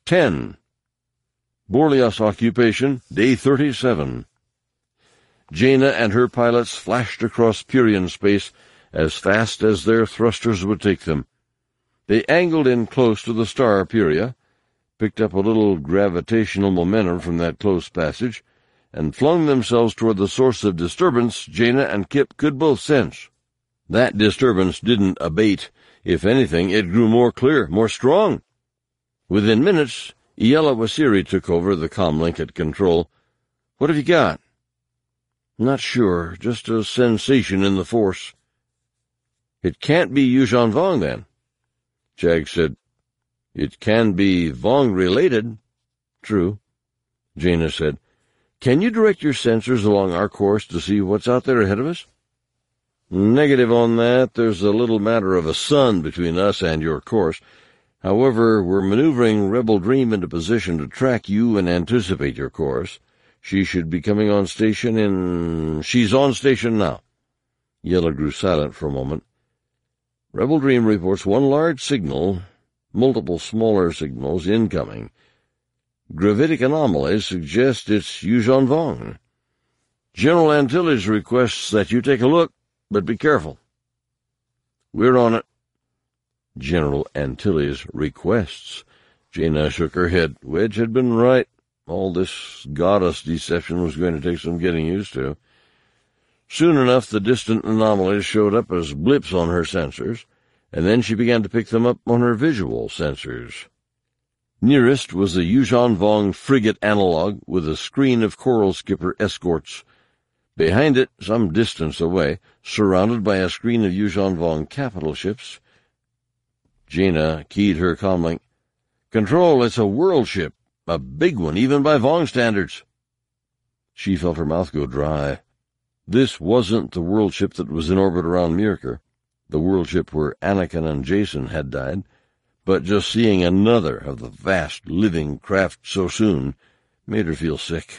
10. Borlias occupation, day 37. Jaina and her pilots flashed across Purian space as fast as their thrusters would take them. They angled in close to the star Puria, picked up a little gravitational momentum from that close passage, and flung themselves toward the source of disturbance Jaina and Kip could both sense. That disturbance didn't abate. If anything, it grew more clear, more strong. Within minutes, Iella Wasiri took over the comlink at control. "What have you got?" "Not sure. Just a sensation in the force." "It can't be Yuuzhan Vong, then." Jag said, "It can be Vong-related." "True." Jaina said, "Can you direct your sensors along our course to see what's out there ahead of us?" "Negative on that. There's a little matter of a sun between us and your course. However, we're maneuvering Rebel Dream into position to track you and anticipate your course. She should be coming on station She's on station now." Iella grew silent for a moment. "Rebel Dream reports one large signal, multiple smaller signals incoming. Gravitic anomalies suggest it's Yuuzhan Vong. General Antilles requests that you take a look, but be careful." "We're on it." General Antilles requests. Jaina shook her head. Wedge had been right. All this goddess deception was going to take some getting used to. Soon enough, the distant anomalies showed up as blips on her sensors, and then she began to pick them up on her visual sensors. Nearest was a Yuuzhan Vong frigate analog with a screen of Coral Skipper escorts. Behind it, some distance away, surrounded by a screen of Yuuzhan Vong capital ships. Jaina keyed her comlink. "Control, it's a world ship, a big one, even by Vong standards." She felt her mouth go dry. This wasn't the world ship that was in orbit around Myrkr, the world ship where Anakin and Jason had died, but just seeing another of the vast living craft so soon made her feel sick.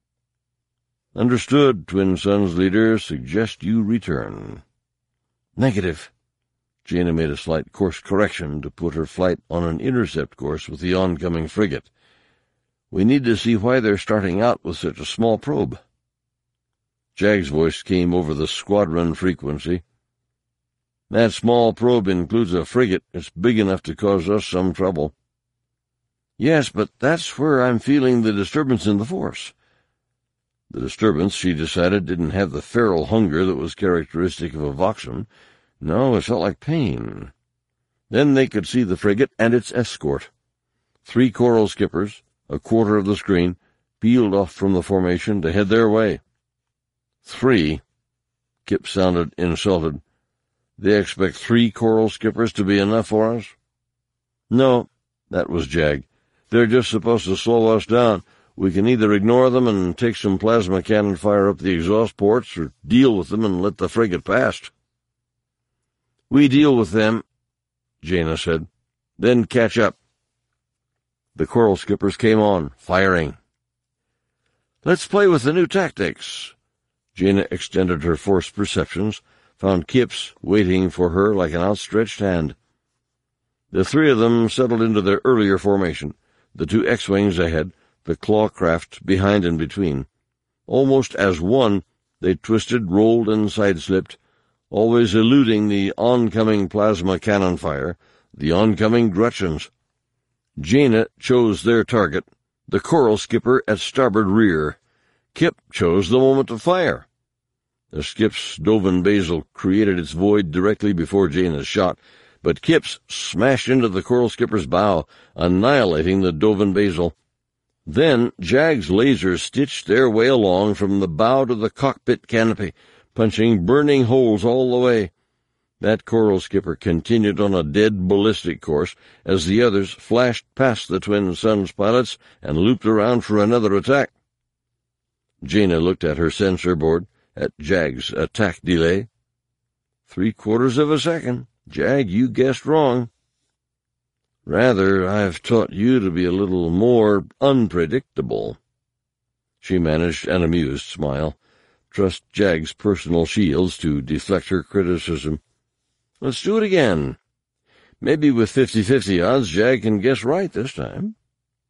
"Understood, Twin Suns leader. Suggest you return." "Negative." Jaina made a slight course correction to put her flight on an intercept course with the oncoming frigate. "We need to see why they're starting out with such a small probe." Jag's voice came over the squadron frequency. "That small probe includes a frigate. It's big enough to cause us some trouble." "Yes, but that's where I'm feeling the disturbance in the force." The disturbance, she decided, didn't have the feral hunger that was characteristic of a Voxan. No, it felt like pain. Then they could see the frigate and its escort. 3 Coral Skippers, a quarter of the screen, peeled off from the formation to head their way. 3? Kip sounded insulted. "They expect 3 Coral Skippers to be enough for us?" "No," that was Jag. "They're just supposed to slow us down. We can either ignore them and take some plasma cannon fire up the exhaust ports, or deal with them and let the frigate past." "We deal with them," Jaina said. "Then catch up." The Coral Skippers came on, firing. "Let's play with the new tactics." Jaina extended her force perceptions, found Kip's waiting for her like an outstretched hand. The 3 of them settled into their earlier formation, the 2 X-Wings ahead, the claw craft behind and between. Almost as one, they twisted, rolled, and side-slipped, always eluding the oncoming plasma cannon fire, the oncoming Gretchens. Jaina chose their target, the Coral Skipper at starboard rear. Kip chose the moment to fire. The skip's Dovin Basil created its void directly before Jaina's shot, but Kip's smashed into the Coral Skipper's bow, annihilating the Dovin Basil. Then Jag's lasers stitched their way along from the bow to the cockpit canopy, punching burning holes all the way. That Coral Skipper continued on a dead ballistic course as the others flashed past the Twin Suns pilots and looped around for another attack. Jaina looked at her sensor board, at Jag's attack delay. 3/4 of a second. Jag, you guessed wrong. Rather, I've taught you to be a little more unpredictable. She managed an amused smile. Trust Jag's personal shields to deflect her criticism. Let's do it again. Maybe with 50-50 odds, Jag can guess right this time.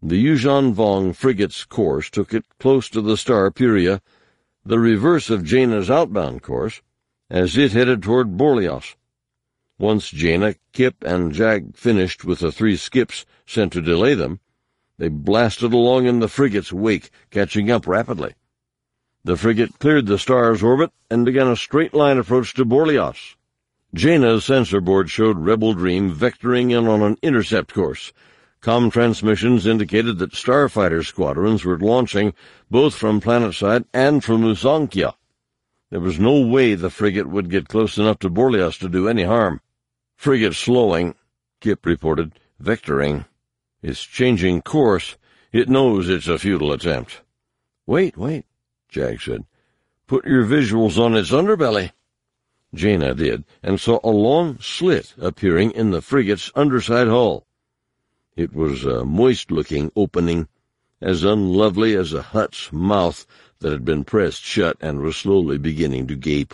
The Yuuzhan Vong frigate's course took it close to the star Pyria, the reverse of Jaina's outbound course, as it headed toward Borlios. Once Jaina, Kip, and Jag finished with the 3 skips sent to delay them, they blasted along in the frigate's wake, catching up rapidly. The frigate cleared the star's orbit and began a straight-line approach to Borlios. Jaina's sensor board showed Rebel Dream vectoring in on an intercept course. Comm transmissions indicated that starfighter squadrons were launching both from planetside and from Usankia. There was no way the frigate would get close enough to Borlios to do any harm. "Frigate slowing," Kip reported. "Vectoring. It's changing course. It knows it's a futile attempt." Wait, Jag said. "Put your visuals on its underbelly." Jaina did, and saw a long slit appearing in the frigate's underside hull. It was a moist-looking opening, as unlovely as a hut's mouth that had been pressed shut and was slowly beginning to gape.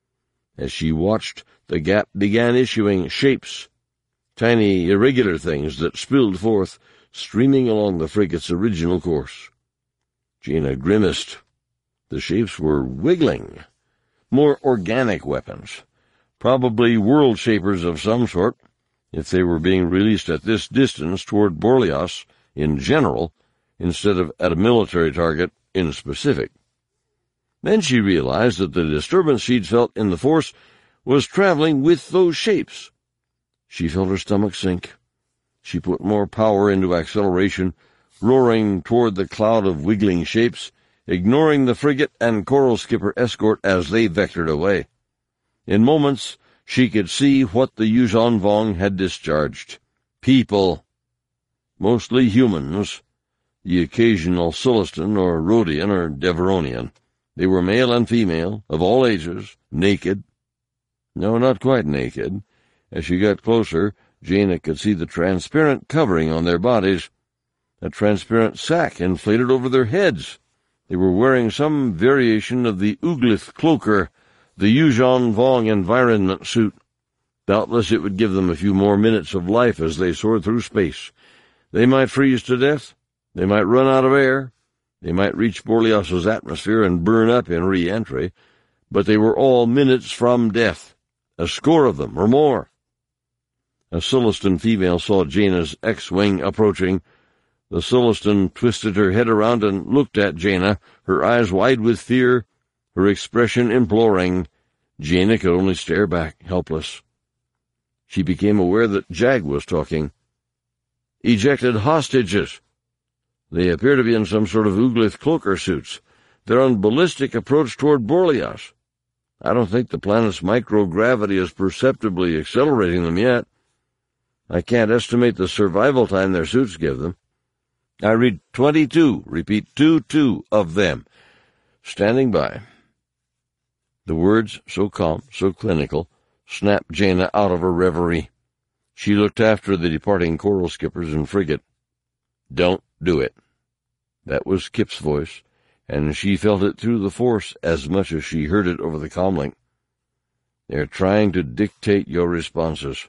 As she watched, the gap began issuing shapes, tiny irregular things that spilled forth, streaming along the frigate's original course. Jaina grimaced. The shapes were wiggling. More organic weapons, probably world-shapers of some sort, if they were being released at this distance toward Borlios in general, instead of at a military target in specific. Then she realized that the disturbance she'd felt in the force was traveling with those shapes. She felt her stomach sink. She put more power into acceleration, roaring toward the cloud of wiggling shapes, ignoring the frigate and coral skipper escort as they vectored away. In moments, she could see what the Yuuzhan Vong had discharged. People. Mostly humans. The occasional Sullustan or Rhodian or Deveronian. They were male and female, of all ages, naked. No, not quite naked. As she got closer, Jaina could see the transparent covering on their bodies. A transparent sack inflated over their heads. They were wearing some variation of the Uglith cloaker, the Yuuzhan Vong environment suit. Doubtless it would give them a few more minutes of life as they soared through space. They might freeze to death. They might run out of air. They might reach Borlios's atmosphere and burn up in re-entry. But they were all minutes from death. A score of them, or more. A Sullustan female saw Jaina's X-wing approaching. The Sullustan twisted her head around and looked at Jaina, her eyes wide with fear, her expression imploring. Jaina could only stare back, helpless. She became aware that Jag was talking. "Ejected hostages. They appear to be in some sort of Uglith cloaker suits. They're on ballistic approach toward Borlios. I don't think the planet's microgravity is perceptibly accelerating them yet. I can't estimate the survival time their suits give them. I read 22, repeat 22 of them, standing by." The words, so calm, so clinical, snapped Jaina out of her reverie. She looked after the departing coral skippers and frigate. "Don't do it." That was Kip's voice, and she felt it through the force as much as she heard it over the comlink. "They're trying to dictate your responses."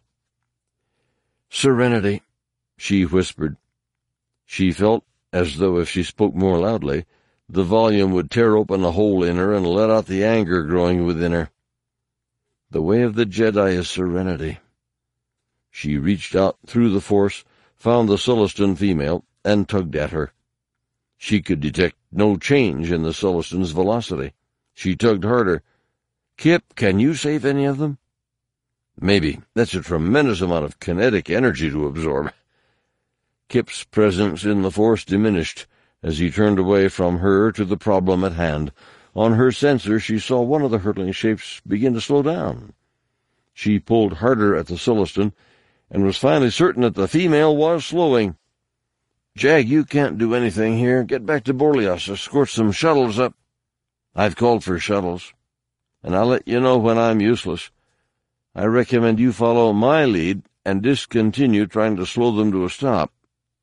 "Serenity," she whispered. She felt as though if she spoke more loudly, the volume would tear open a hole in her and let out the anger growing within her. The way of the Jedi is serenity. She reached out through the force, found the Sullustan female, and tugged at her. She could detect no change in the Sullustan's velocity. She tugged harder. "Kip, can you save any of them?" "Maybe. That's a tremendous amount of kinetic energy to absorb." Kip's presence in the force diminished as he turned away from her to the problem at hand. On her sensor, she saw one of the hurtling shapes begin to slow down. She pulled harder at the Sullustan and was finally certain that the female was slowing. "Jag, you can't do anything here. Get back to Borlios. Escort some shuttles up." "I've called for shuttles, and I'll let you know when I'm useless. I recommend you follow my lead and discontinue trying to slow them to a stop."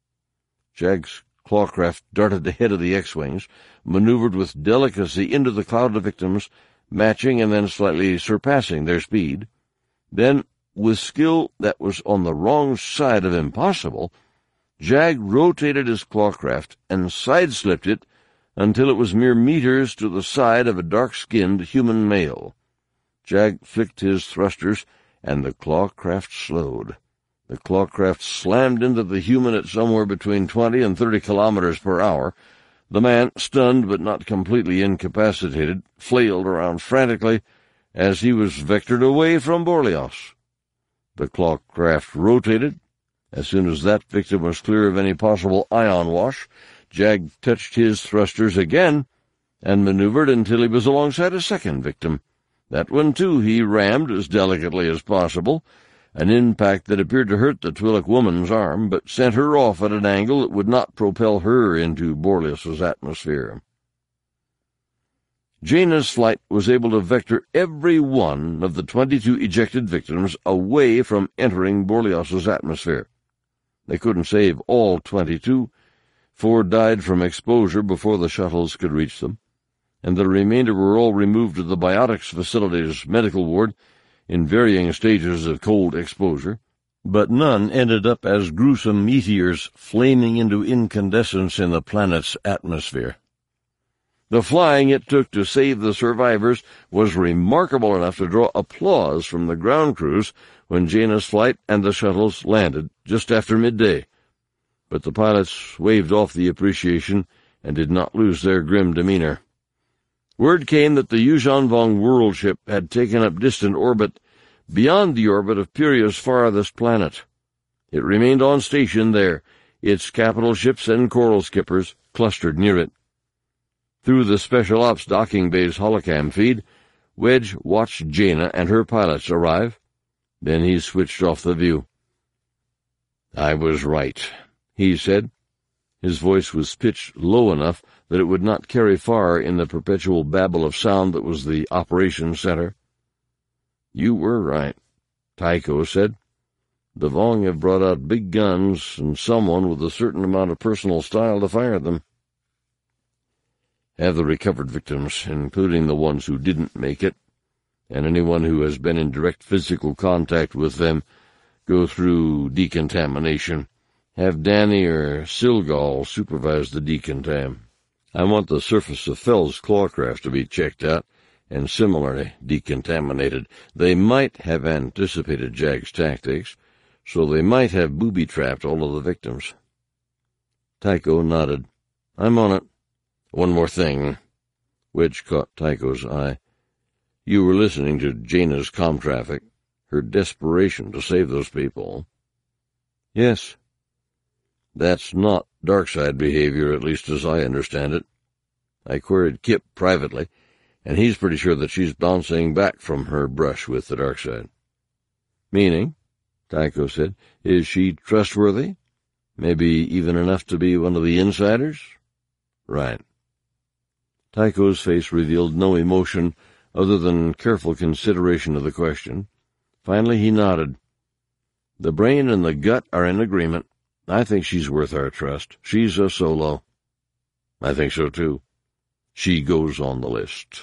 Jag's clawcraft darted ahead of the X-wings, maneuvered with delicacy into the cloud of victims, matching and then slightly surpassing their speed. Then, with skill that was on the wrong side of impossible, Jag rotated his clawcraft and sideslipped it until it was mere meters to the side of a dark-skinned human male. Jag flicked his thrusters, and the clawcraft slowed. The clawcraft slammed into the human at somewhere between 20 and 30 kilometers per hour. The man, stunned but not completely incapacitated, flailed around frantically as he was vectored away from Borlios. The clawcraft rotated. As soon as that victim was clear of any possible ion wash, Jag touched his thrusters again and maneuvered until he was alongside a second victim. That one, too, he rammed as delicately as possible, an impact that appeared to hurt the Twi'lek woman's arm, but sent her off at an angle that would not propel her into Borlios's atmosphere. Jaina's flight was able to vector every one of the 22 ejected victims away from entering Borlios's atmosphere. They couldn't save all 22. 4 died from exposure before the shuttles could reach them, and the remainder were all removed to the Biotics Facility's medical ward in varying stages of cold exposure, but none ended up as gruesome meteors flaming into incandescence in the planet's atmosphere. The flying it took to save the survivors was remarkable enough to draw applause from the ground crews when Jaina's flight and the shuttles landed just after midday. But the pilots waved off the appreciation and did not lose their grim demeanor. Word came that the Yuuzhan Vong ship had taken up distant orbit beyond the orbit of Puria's farthest planet. It remained on station there, its capital ships and coral skippers clustered near it. Through the Special Ops docking bay's holocam feed, Wedge watched Jaina and her pilots arrive. Then he switched off the view. "I was right," he said. His voice was pitched low enough that it would not carry far in the perpetual babble of sound that was the operations center. "You were right," Tycho said. "The Vong have brought out big guns and someone with a certain amount of personal style to fire them. Have the recovered victims, including the ones who didn't make it, and anyone who has been in direct physical contact with them, go through decontamination. Have Danny or Silgal supervise the decontam. I want the surface of Fell's clawcraft to be checked out, and similarly decontaminated. They might have anticipated Jag's tactics, so they might have booby-trapped all of the victims." Tycho nodded. "I'm on it." "One more thing." Wedge caught Tycho's eye. "You were listening to Jaina's comm traffic, her desperation to save those people." "Yes." "That's not Darkside behavior, at least as I understand it. I queried Kip privately, and he's pretty sure that she's bouncing back from her brush with the Darkside." "Meaning?" Tycho said. "Is she trustworthy? Maybe even enough to be one of the insiders?" "Right." Tycho's face revealed no emotion other than careful consideration of the question. Finally he nodded. "The brain and the gut are in agreement. I think she's worth our trust. She's a solo." "I think so, too. She goes on the list."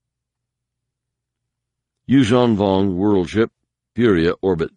Yuuzhan Vong world ship, Puria orbit.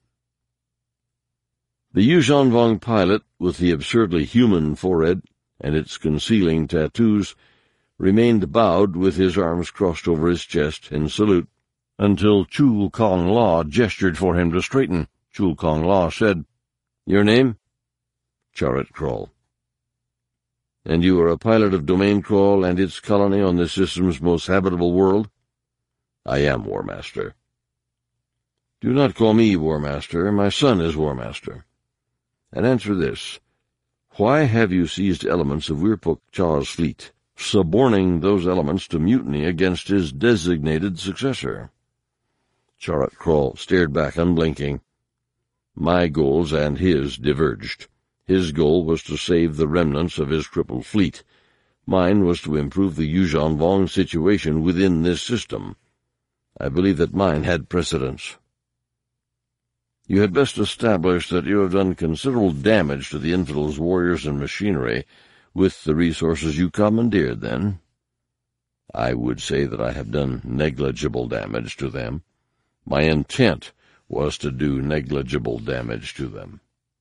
The Yuuzhan Vong pilot, with the absurdly human forehead and its concealing tattoos, remained bowed with his arms crossed over his chest in salute until Chul Kong Law gestured for him to straighten. Chul Kong Law said, "Your name?" "Charat Krall." "And you are a pilot of Domain Crawl and its colony on this system's most habitable world?" "I am, War Master." "Do not call me War Master. My son is War Master. And answer this. Why have you seized elements of Wirpuk Chaw's fleet, suborning those elements to mutiny against his designated successor?" Charat Krall stared back unblinking. "My goals and his diverged. His goal was to save the remnants of his crippled fleet. Mine was to improve the Yuuzhan Vong situation within this system. I believe that mine had precedence." "You had best establish that you have done considerable damage to the Infidels' warriors and machinery with the resources you commandeered, then." "I would say that I have done negligible damage to them. My intent was to do negligible damage to them."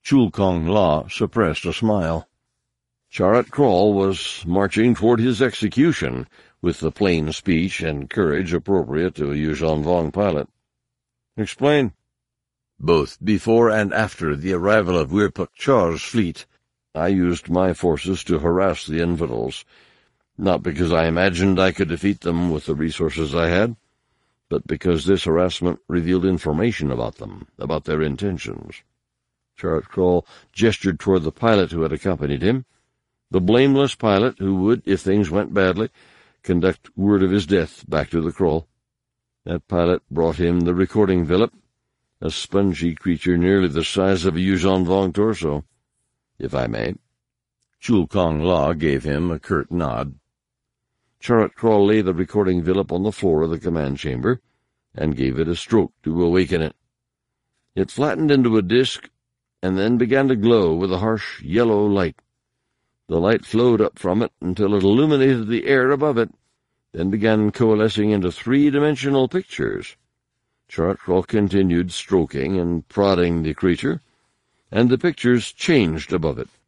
Chul Kong La suppressed a smile. Charat Kral was marching toward his execution with the plain speech and courage appropriate to a Yuuzhan Vong pilot. Explain. Both before and after the arrival of Wirpuk Char's fleet, I used my forces to harass the infidels, not because I imagined I could defeat them with the resources I had, but because this harassment revealed information about them, about their intentions. Charat Kral gestured toward the pilot who had accompanied him, the blameless pilot who would, if things went badly, conduct word of his death back to the Kral. That pilot brought him the recording Vilip, a spongy creature nearly the size of a Yuuzhan Vong torso, if I may. Chul Kong La gave him a curt nod. Charat Kral laid the recording Vilip on the floor of the command chamber and gave it a stroke to awaken it. It flattened into a disk and then began to glow with a harsh yellow light. The light flowed up from it until it illuminated the air above it, then began coalescing into three-dimensional pictures. Charat Kral continued stroking and prodding the creature, and the pictures changed above it.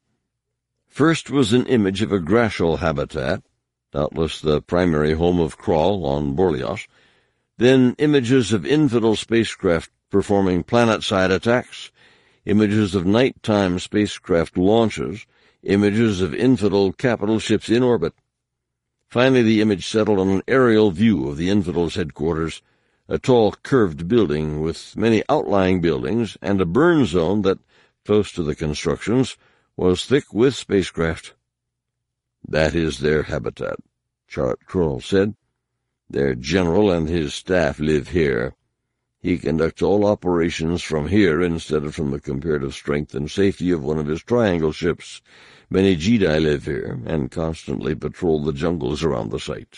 First was an image of a Grashal habitat, doubtless the primary home of Kral on Borlios, then images of infidel spacecraft performing planet-side attacks, images of nighttime spacecraft launches, images of infidel capital ships in orbit. Finally the image settled on an aerial view of the infidels' headquarters, a tall curved building with many outlying buildings, and a burn zone that, close to the constructions, was thick with spacecraft. That is their habitat, Charat Kral said. Their general and his staff live here. He conducts all operations from here instead of from the comparative strength and safety of one of his triangle ships. Many Jedi live here and constantly patrol the jungles around the site.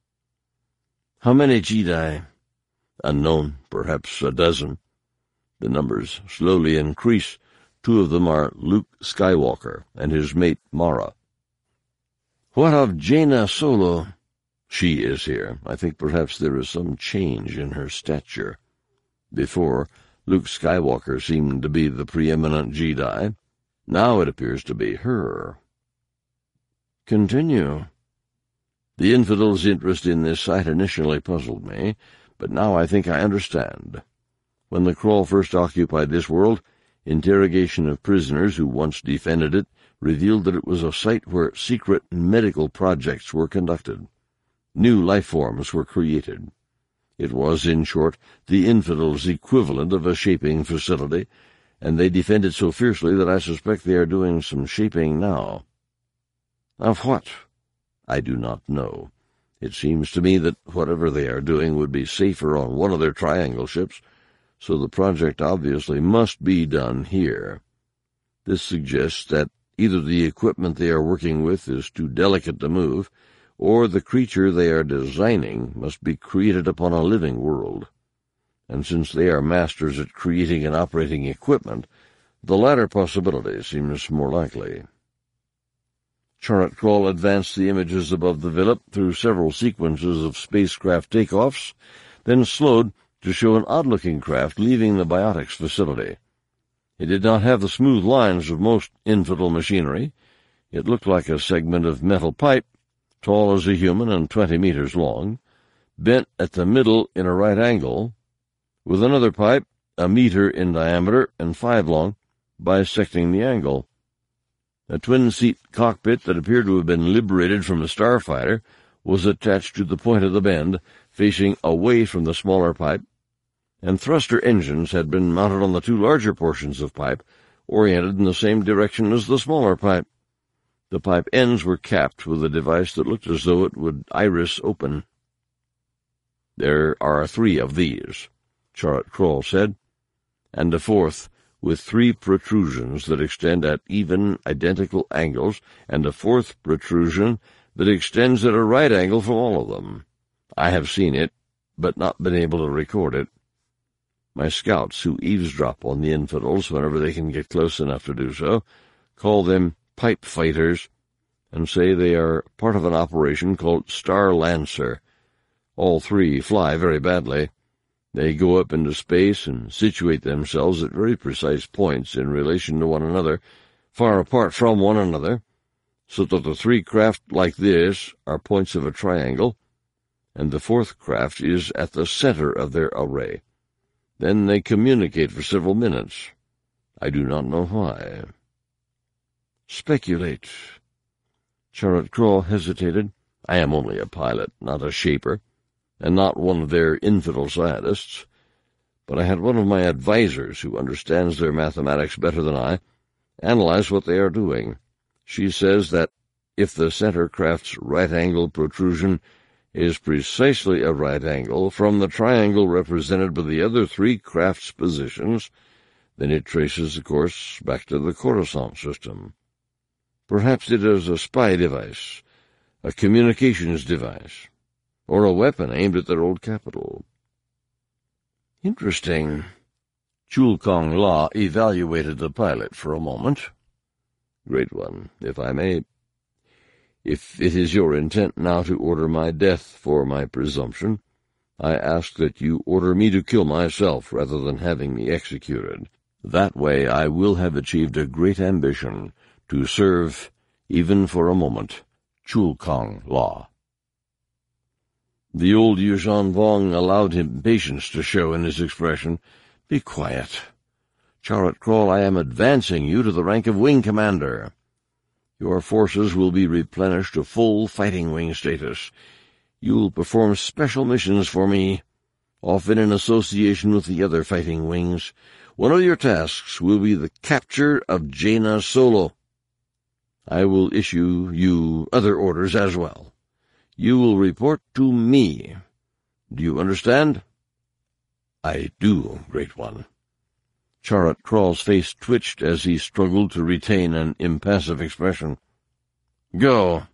How many Jedi? Unknown, perhaps a dozen. The numbers slowly increase. Two of them are Luke Skywalker and his mate Mara. What of Jaina Solo? She is here. I think perhaps there is some change in her stature. Before, Luke Skywalker seemed to be the preeminent Jedi. Now it appears to be her. Continue. The infidels' interest in this site initially puzzled me, but now I think I understand. When the Kral first occupied this world, interrogation of prisoners who once defended it revealed that it was a site where secret medical projects were conducted. New life forms were created. It was, in short, the infidels' equivalent of a shaping facility, and they defended so fiercely that I suspect they are doing some shaping now. Of what? I do not know. It seems to me that whatever they are doing would be safer on one of their triangle ships, so the project obviously must be done here. This suggests that either the equipment they are working with is too delicate to move, or the creature they are designing must be created upon a living world. And since they are masters at creating and operating equipment, the latter possibility seems more likely. Charat Kral advanced the images above the Vilip through several sequences of spacecraft takeoffs, then slowed to show an odd-looking craft leaving the biotics facility. It did not have the smooth lines of most infidel machinery. It looked like a segment of metal pipe, tall as a human and 20 meters long, bent at the middle in a right angle, with another pipe, a meter in diameter and 5 long, bisecting the angle. A twin-seat cockpit that appeared to have been liberated from a starfighter was attached to the point of the bend, facing away from the smaller pipe, and thruster engines had been mounted on the two larger portions of pipe, oriented in the same direction as the smaller pipe. The pipe ends were capped with a device that looked as though it would iris open. There are 3 of these, Charat Kral said, and a fourth, with 3 protrusions that extend at even, identical angles, and a fourth protrusion that extends at a right angle from all of them. I have seen it, but not been able to record it. My scouts, who eavesdrop on the infidels whenever they can get close enough to do so, call them pipe fighters, and say they are part of an operation called Star Lancer. All 3 fly very badly. They go up into space and situate themselves at very precise points in relation to one another, far apart from one another, so that the three craft like this are points of a triangle, and the fourth craft is at the center of their array. Then they communicate for several minutes. I do not know why. Speculate. Charlotte Crawl hesitated. I am only a pilot, not a shaper, and not one of their infidel scientists. But I had one of my advisers, who understands their mathematics better than I, analyze what they are doing. She says that if the center craft's right-angle protrusion is precisely a right angle from the triangle represented by the other three crafts' positions, then it traces the course back to the Coruscant system. Perhaps it is a spy device, a communications device, or a weapon aimed at their old capital. Interesting. Chul Kong La evaluated the pilot for a moment. Great One, if I may. If it is your intent now to order my death for my presumption, I ask that you order me to kill myself rather than having me executed. That way I will have achieved a great ambition, to serve, even for a moment, Chul Kong La. The old Yuuzhan Vong allowed him patience to show in his expression. Be quiet. Charlotte Crawl, I am advancing you to the rank of wing commander. Your forces will be replenished to full fighting wing status. You'll perform special missions for me, often in association with the other fighting wings. One of your tasks will be the capture of Jaina Solo. I will issue you other orders as well. You will report to me. Do you understand? I do, Great One. Charlotte Crawl's face twitched as he struggled to retain an impassive expression. Go.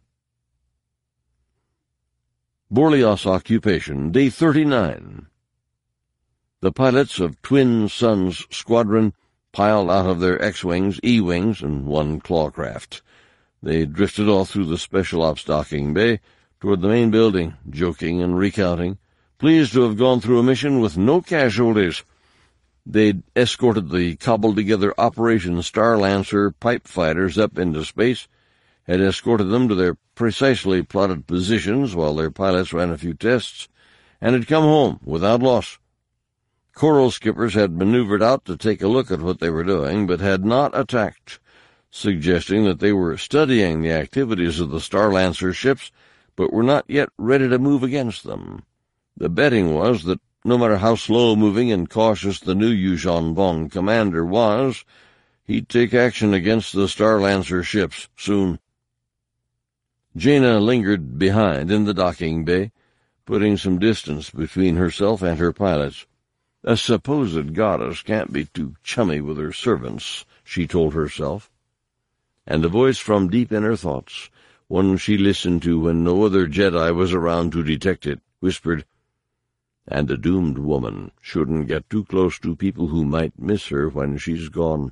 Borlios Occupation, Day 39. The pilots of Twin Suns Squadron piled out of their X-Wings, E-Wings, and one Clawcraft. They drifted off through the Special Ops docking bay toward the main building, joking and recounting, pleased to have gone through a mission with no casualties. They'd escorted the cobbled-together Operation Star Lancer pipe fighters up into space, had escorted them to their precisely plotted positions while their pilots ran a few tests, and had come home without loss. Coral skippers had maneuvered out to take a look at what they were doing, but had not attacked, suggesting that they were studying the activities of the Star Lancer ships, but were not yet ready to move against them. The betting was that no matter how slow-moving and cautious the new Yuuzhan Vong commander was, he'd take action against the Star Lancer ships soon. Jaina lingered behind in the docking bay, putting some distance between herself and her pilots. A supposed goddess can't be too chummy with her servants, she told herself. And a voice from deep in her thoughts, one she listened to when no other Jedi was around to detect it, whispered, "And a doomed woman shouldn't get too close to people who might miss her when she's gone."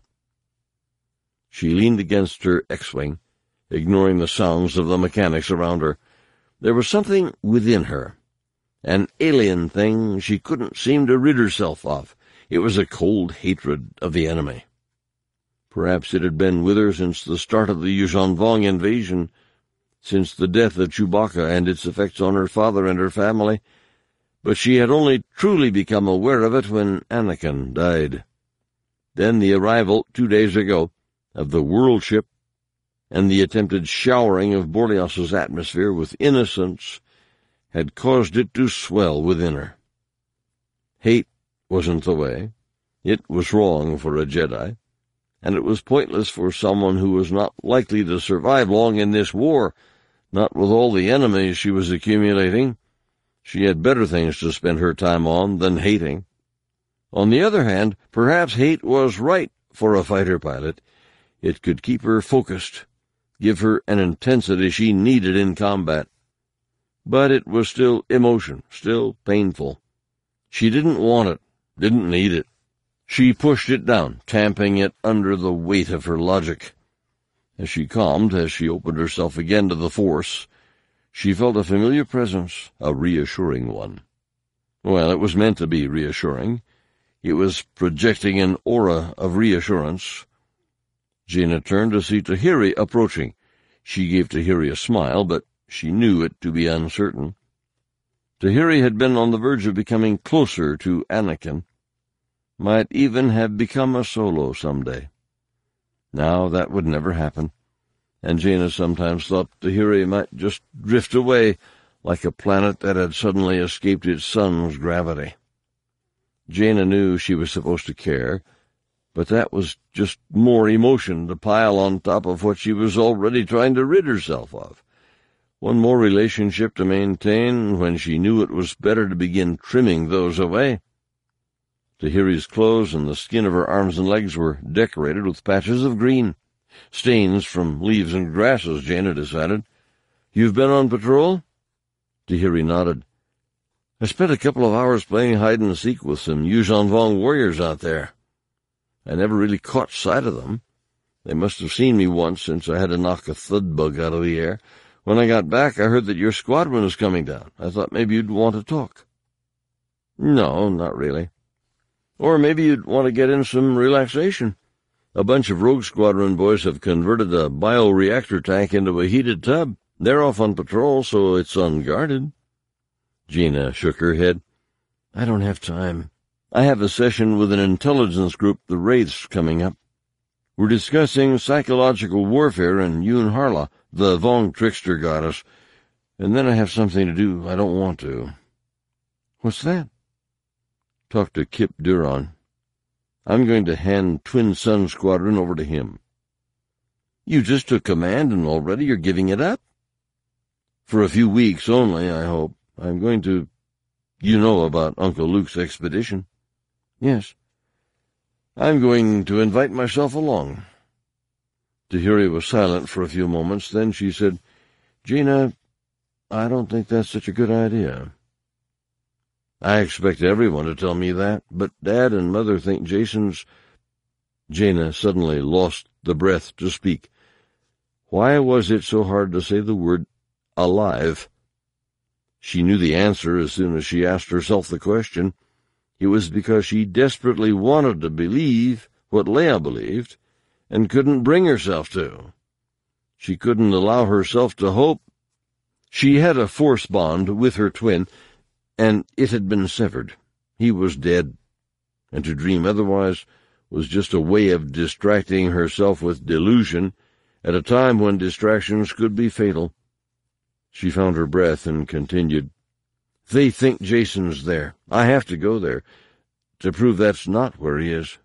She leaned against her X-Wing, ignoring the sounds of the mechanics around her. There was something within her, an alien thing she couldn't seem to rid herself of. It was a cold hatred of the enemy. Perhaps it had been with her since the start of the Yuuzhan Vong invasion, since the death of Chewbacca and its effects on her father and her family, but she had only truly become aware of it when Anakin died. Then the arrival, 2 days ago, of the world ship and the attempted showering of Borlios's atmosphere with innocence had caused it to swell within her. Hate wasn't the way. It was wrong for a Jedi, and it was pointless for someone who was not likely to survive long in this war, not with all the enemies she was accumulating. She had better things to spend her time on than hating. On the other hand, perhaps hate was right for a fighter pilot. It could keep her focused, give her an intensity she needed in combat. But it was still emotion, still painful. She didn't want it, didn't need it. She pushed it down, tamping it under the weight of her logic. As she calmed, as she opened herself again to the Force, she felt a familiar presence, a reassuring one. Well, it was meant to be reassuring. It was projecting an aura of reassurance. Jaina turned to see Tahiri approaching. She gave Tahiri a smile, but she knew it to be uncertain. Tahiri had been on the verge of becoming closer to Anakin, might even have become a Solo someday. Now that would never happen, and Jaina sometimes thought Tahiri might just drift away like a planet that had suddenly escaped its sun's gravity. Jaina knew she was supposed to care, but that was just more emotion to pile on top of what she was already trying to rid herself of. One more relationship to maintain when she knew it was better to begin trimming those away. Tahiri's clothes and the skin of her arms and legs were decorated with patches of green, stains from leaves and grasses, Jaina decided. "You've been on patrol?" Tahiri nodded. "I spent a couple of hours playing hide-and-seek with some Yuuzhan Vong warriors out there. I never really caught sight of them. They must have seen me once, since I had to knock a thud bug out of the air. When I got back, I heard that your squadron was coming down. I thought maybe you'd want to talk." "No, not really. Or maybe you'd want to get in some relaxation. A bunch of Rogue Squadron boys have converted a bioreactor tank into a heated tub. They're off on patrol, so it's unguarded." Jaina shook her head. "I don't have time. I have a session with an intelligence group, the Wraiths, coming up. We're discussing psychological warfare and Yoon Harla, the Vong trickster goddess, and then I have something to do I don't want to." "What's that?" "Talk to Kip Duron. I'm going to hand Twin Sun Squadron over to him." "You just took command and already you're giving it up?" "For a few weeks only, I hope. I'm going to— You know about Uncle Luke's expedition?" "Yes." "I'm going to invite myself along." Tahiri was silent for a few moments. Then she said, "Jaina, I don't think that's such a good idea." "I expect everyone to tell me that, but Dad and Mother think Jason's—" Jaina suddenly lost the breath to speak. Why was it so hard to say the word alive? She knew the answer as soon as she asked herself the question. It was because she desperately wanted to believe what Leia believed, and couldn't bring herself to. She couldn't allow herself to hope. She had a force bond with her twin, and it had been severed. He was dead, and to dream otherwise was just a way of distracting herself with delusion at a time when distractions could be fatal. She found her breath and continued, "They think Jason's there. I have to go there to prove that's not where he is."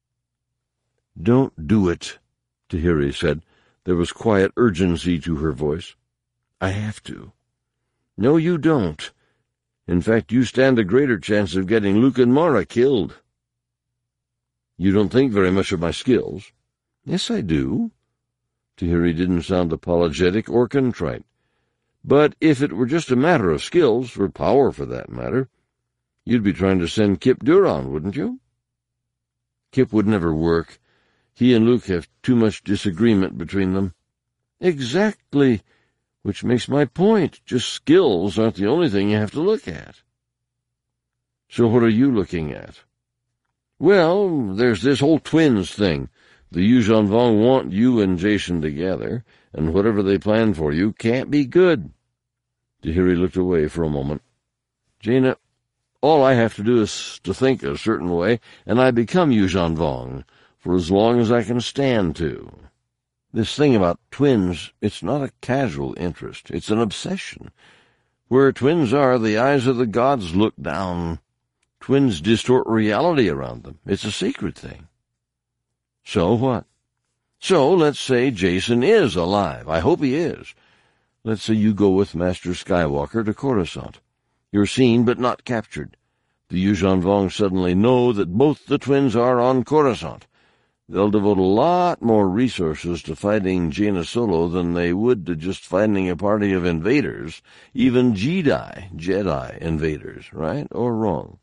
"Don't do it," Tahiri said. There was quiet urgency to her voice. "I have to." "No, you don't. In fact, you stand a greater chance of getting Luke and Mara killed." "You don't think very much of my skills." "Yes, I do." Tahiri didn't sound apologetic or contrite. "But if it were just a matter of skills, or power for that matter, you'd be trying to send Kip Duron, wouldn't you?" "Kip would never work. He and Luke have too much disagreement between them." "Exactly. Which makes my point. Just skills aren't the only thing you have to look at." "So what are you looking at?" "Well, there's this whole twins thing. The Yuuzhan Vong want you and Jason together, and whatever they plan for you can't be good." Tahiri looked away for a moment. "Jaina, all I have to do is to think a certain way, and I become Yuuzhan Vong, for as long as I can stand to. This thing about twins, it's not a casual interest. It's an obsession. Where twins are, the eyes of the gods look down. Twins distort reality around them. It's a sacred thing." "So what?" "So let's say Jason is alive. I hope he is. Let's say you go with Master Skywalker to Coruscant. You're seen but not captured. The Yuuzhan Vong suddenly know that both the twins are on Coruscant. They'll devote a lot more resources to fighting Jaina Solo than they would to just finding a party of invaders, even Jedi invaders, right or wrong?"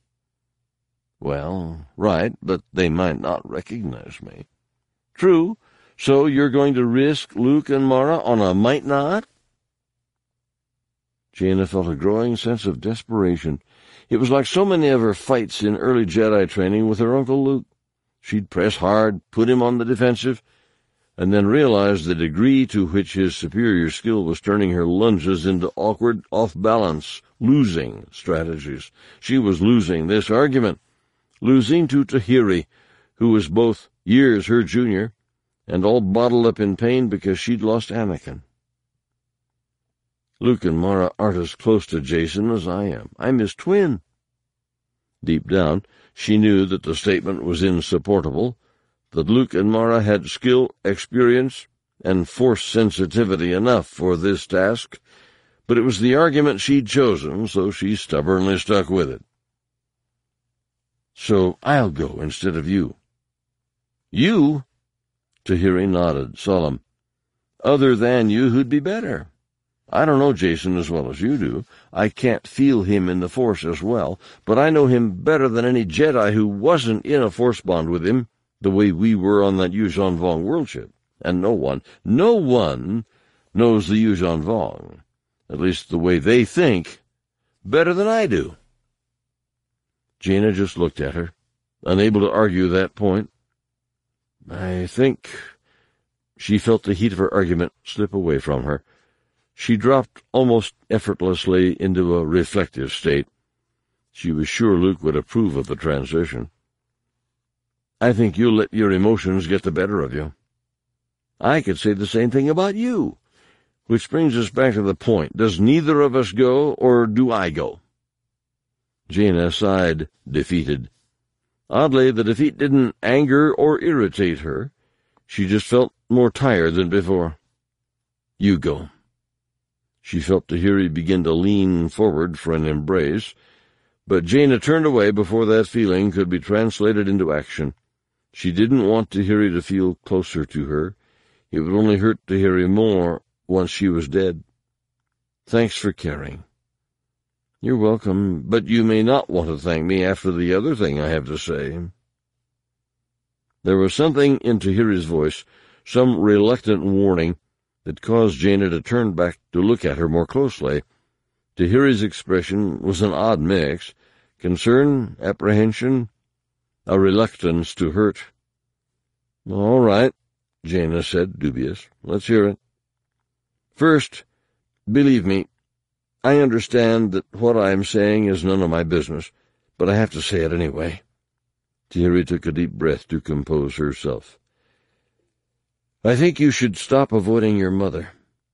"Well, right, but they might not recognize me." "True. So you're going to risk Luke and Mara on a might not?" Jaina felt a growing sense of desperation. It was like so many of her fights in early Jedi training with her Uncle Luke. She'd press hard, put him on the defensive, and then realize the degree to which his superior skill was turning her lunges into awkward, off-balance, losing strategies. She was losing this argument, losing to Tahiri, who was both years her junior, and all bottled up in pain because she'd lost Anakin. Luke and Mara aren't as close to Jacen as I am. I'm his twin. Deep down, she knew that the statement was insupportable, that Luke and Mara had skill, experience, and force sensitivity enough for this task, but it was the argument she'd chosen, so she stubbornly stuck with it. So I'll go instead of you. You? Tahiri nodded, solemn. Other than you, who'd be better? I don't know Jacen as well as you do. I can't feel him in the Force as well, but I know him better than any Jedi who wasn't in a Force bond with him, the way we were on that Yuuzhan Vong worldship. And no one knows the Yuuzhan Vong, at least the way they think, better than I do. Jaina just looked at her, unable to argue that point. I think... She felt the heat of her argument slip away from her. She dropped almost effortlessly into a reflective state. She was sure Luke would approve of the transition. I think you'll let your emotions get the better of you. I could say the same thing about you. Which brings us back to the point. Does neither of us go, or do I go? Jaina sighed, defeated. Oddly, the defeat didn't anger or irritate her. She just felt more tired than before. You go. She felt Tahiri begin to lean forward for an embrace, but Jaina turned away before that feeling could be translated into action. She didn't want Tahiri to feel closer to her. It would only hurt Tahiri more once she was dead. Thanks for caring. You're welcome, but you may not want to thank me after the other thing I have to say. There was something in Tahiri's voice, some reluctant warning, that caused Jaina to turn back to look at her more closely. Tahiri's expression was an odd mix, concern, apprehension, a reluctance to hurt. All right, Jaina said, dubious. Let's hear it. First, believe me, I understand that what I am saying is none of my business, but I have to say it anyway. Tahiri took a deep breath to compose herself. I think you should stop avoiding your mother.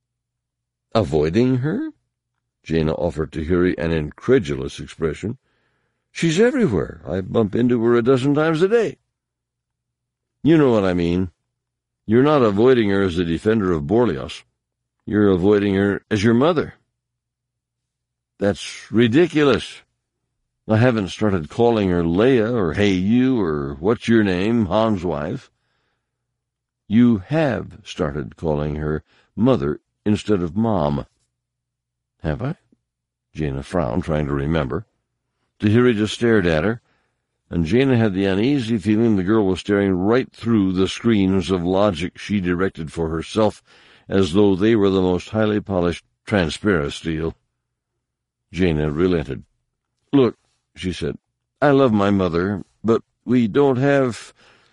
Avoiding her? Jaina offered Tahiri an incredulous expression. She's everywhere. I bump into her a dozen times a day. You know what I mean. You're not avoiding her as a defender of Borlios. You're avoiding her as your mother. That's ridiculous. I haven't started calling her Leia or Hey You or What's Your Name, Han's wife. You have started calling her Mother instead of Mom. Have I? Jaina frowned, trying to remember. Tahiri just stared at her, and Jaina had the uneasy feeling the girl was staring right through the screens of logic she directed for herself, as though they were the most highly polished transparent steel. Jaina relented. Look, she said, I love my mother, but we don't have,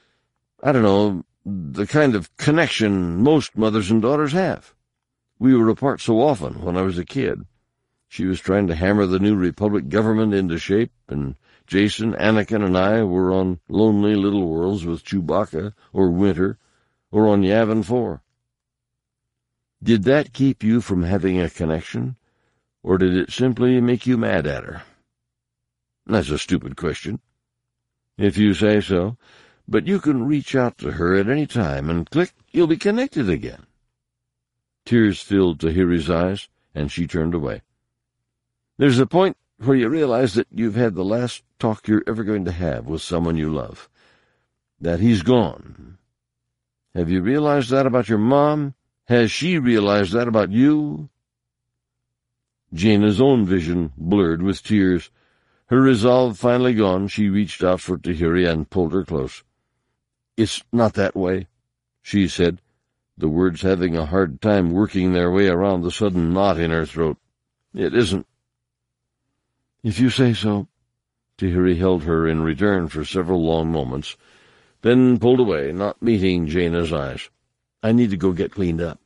the kind of connection most mothers and daughters have. We were apart so often when I was a kid. She was trying to hammer the new Republic government into shape, and Jacen, Anakin, and I were on lonely little worlds with Chewbacca, or Winter, or on Yavin 4. Did that keep you from having a connection, or did it simply make you mad at her? That's a stupid question. If you say so, but you can reach out to her at any time, and click, you'll be connected again. Tears filled Tahiri's eyes, and she turned away. There's a point where you realize that you've had the last talk you're ever going to have with someone you love, that he's gone. Have you realized that about your mom? Has she realized that about you? Jaina's own vision blurred with tears. Her resolve finally gone, she reached out for Tahiri and pulled her close. It's not that way, she said, the words having a hard time working their way around the sudden knot in her throat. It isn't. If you say so, Tahiri held her in return for several long moments, then pulled away, not meeting Jaina's eyes. "I need to go get cleaned up."